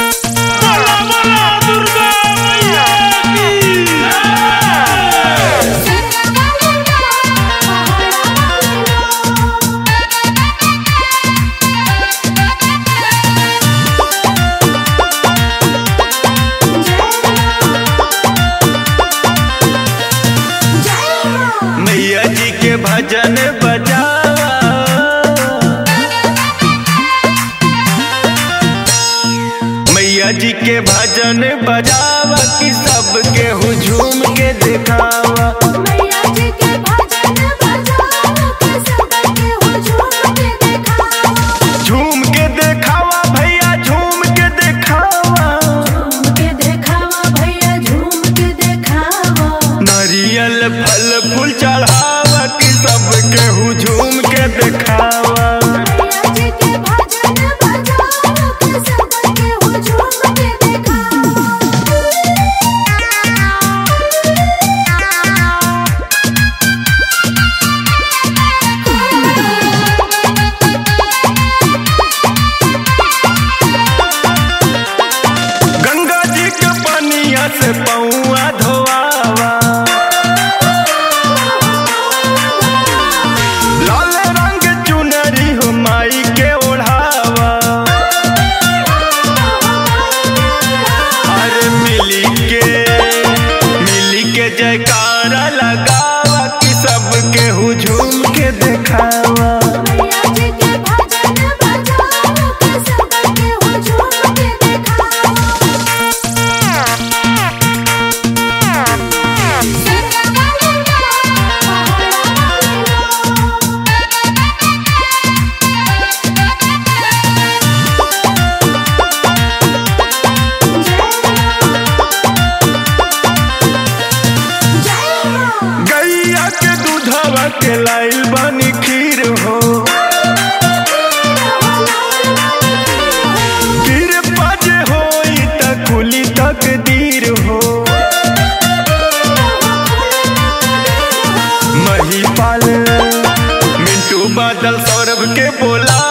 मैया जी के भजन बजावा, मैया जी के भजन बजावा कि सबके हुजूम के दिखावा। मैया जी के भजन बजावा कि सबके हुजूम के दिखावा। झूम के दिखावा भैया झूम के दिखावा, झूम के दिखावा भैया झूम के दिखावा। नारियल फल फूल चढ़ावा कि सबके हुजूम के दिखावा। मैया जी के भजन बजावा कि सबके हुजूम के दिखावा। गंगा जी के पनिया से पौआ धोआवा, लाल रंग चुनरी हो माई के ओढ़ावा। अरे मिली के जयकारा लगावा कि सबके हुजूम के दिखावा। मैया जी के भजन बजावा कि सबके हुजूम के दिखावा। गैया के दूधवा के लाइल बनी खीर हो, गिर पाजे होई त खुली तकदीर हो। महिपाल मिंटू बादल सौरभ के बोला